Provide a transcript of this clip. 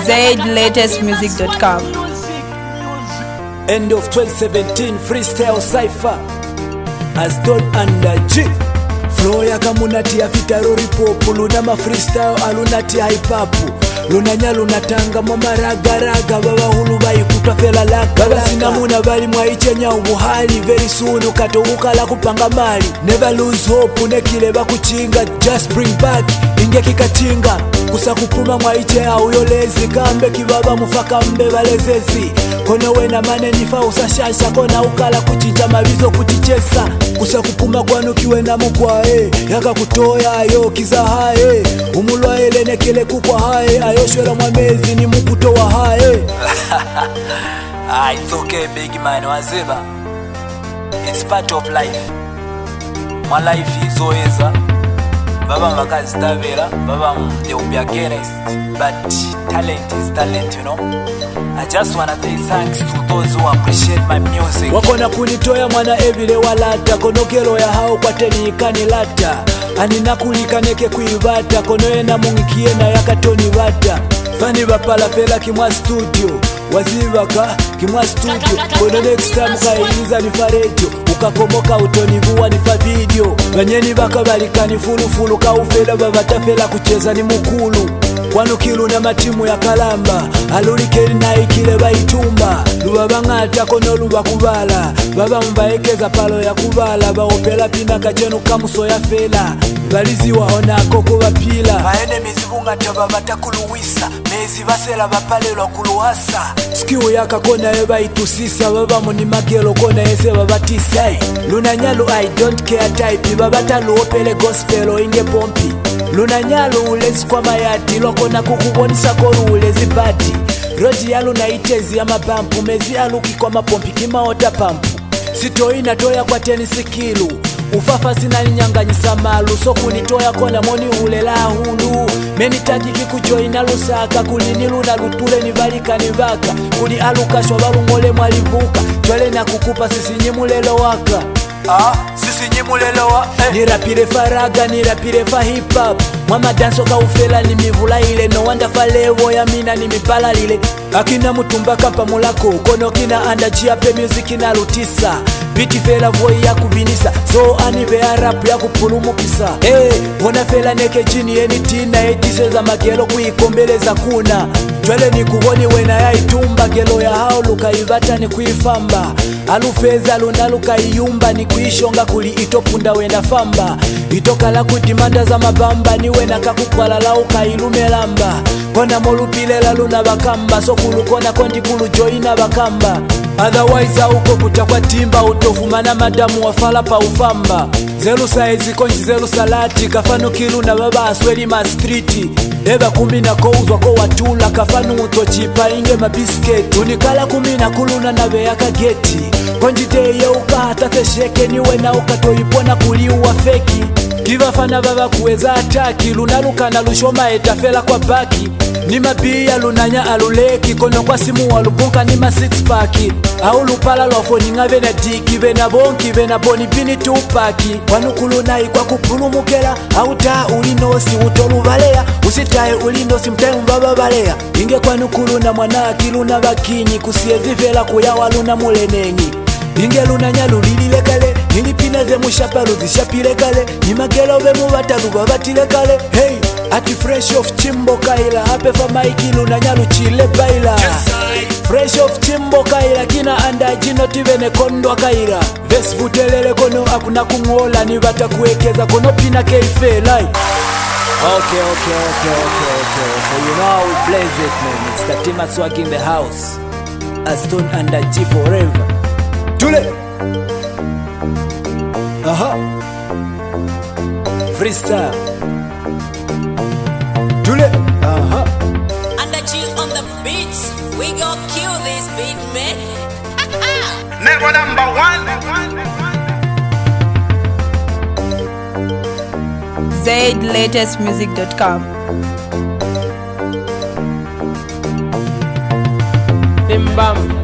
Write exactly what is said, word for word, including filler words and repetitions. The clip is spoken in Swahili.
Z latest music dot com. End of twenty seventeen freestyle cypher as done under G. Flow ya kamunati ya fitarori popu luna ma freestyle alunati hip hop. Lunanya lunatanga mama raga raga baba hulu bayi kutafela laka baba sinamuna bali mwaichenya ubuhali very soon ukatobuka la kupanga mali never lose hope nekile bakuchinga just bring back inge kikatinga kusa kupuma mwaiche au yolezi kambe kibaba mufaka mbe balezezi kono wena mane nifa usashasha kona ukala kuchinja mabizo kutichesa kusa kupuma kwanu kiwe na mukwae yaka kutoya yo kizahae umulwa ele nekile kukwa hae ayoshwera mwamezi ni mukuto wa hae. Ah, it's okay big man waziba. It's part of life. My life is always baba makazi tabera baba they will be against but talent is talent, you know. I just wanna say thanks to those who appreciate my music. Wakona kunitoya mwana evile walata konokelo ya hao kwa teni ikani lata anina kulikaneke kuivata konoye na mungikie na yakatoni vata fani bapala pela kimwa studio wazivaka kimwa studio kono next time kailiza ni farejo ukakomoka utonivuwa ni fa video banyeni baka balikani fulu fulu kaufela babatafela kucheza ni mukulu kwanukilu na matimu ya kalamba alulikeli na ikile baitumba lubaba ngata kono luba kubala baba mbaekeza palo ya kubala baopela pina kachenu kamuso ya fela balizi waonako kuba pila baene mizibunga taba batakuluwisa mezi basela bapalelwa kuluhasa skiu yaka kona eba itusisa baba muni makelo kona ese babatisa lunanyalu I don't care type baba taluopele gospel inge pompi lunanyalu ulezi kwa mayati loko na kukubonisa koru ulezi bati rodi yalu na itezi ya mabampu mezi yalu kikwa mapompi kima ota pampu sitoi natoya kwa tenisi kilu ufafa sina nyanganyisa malu so kunitoya kona moni ulela hulu menitaki kikujoina lusaka kulinilu na lutule nibalika nibaka kuli alukashwa balungole mwalibuka twele na kukupa sisi nyimulelo waka ah sisi nyimulelo wa eh. Nirapire faraga nirapire fa hip hop mama danso ka ufela ni mivula ile no wanda falevo ya mina ni mipala lile akina mutumba kapa mulako kono kina anda jiape music na lutisa biti fela voi ya kubinisa so anive rap ya kupulumukisa eh hey, wona fela neke jini eni tina etise za magelo kuikombeleza kuna twele ni kuboni wena ya itumba gelo ya hao luka ibata ni kuifamba alufeza luna luka iyumba ni kuishonga kuli itopunda wenda famba itoka la kudimanda za mabamba ni wena kakukwala la uka ilumelamba kona molupile la luna bakamba so kulukona kondi kulu joina bakamba otherwise auko kutakwa timba utofumana madamu wafala pa ufamba zelu saizi konji zelu salati kafanu kilu na baba asweli ma streeti eba kumi na kouzwa ko watula kafanu utochipa inge mabisketi unikala kumi na kuluna na beyaka geti konji teye uka hata tesheke niwe na ukatoipona kuliuwa feki kiva fana baba kuweza ataki lunaluka na lushoma etafela kwa baki ni mabia lunanya aluleki kono kwa simu walubunka ni ma six pack au lupala lwafoni ngave na diki bena bonki bena boni bini tupaki wanukuluna ikwa kupulumukela au ta ulinosi utolubalea usitaye ulinosi mtaimu baba balea inge kwa nukuluna mwana akiluna bakinyi kusiezivela kuyawa luna mulenengi inge lunanya lulilile kale nilipina ze mushapalu zishapile kale ni magelo be mubatalu babatile kale hey ati fresh of chimbo kaila hape fa maiki lunanya luchile baila fresh of chimbo kaila kina anda jino tivene kondwa kaila ves vutelele kono akuna kungola ni bata kuekeza kono pina keife like okay okay okay okay okay okay you know we blaze it man it's the team at swag in the house Aston under G forever Tule aha freestyle Tule aha under G on the beats we gon' kill this beat man never number one Z latest music dot com. Bim bam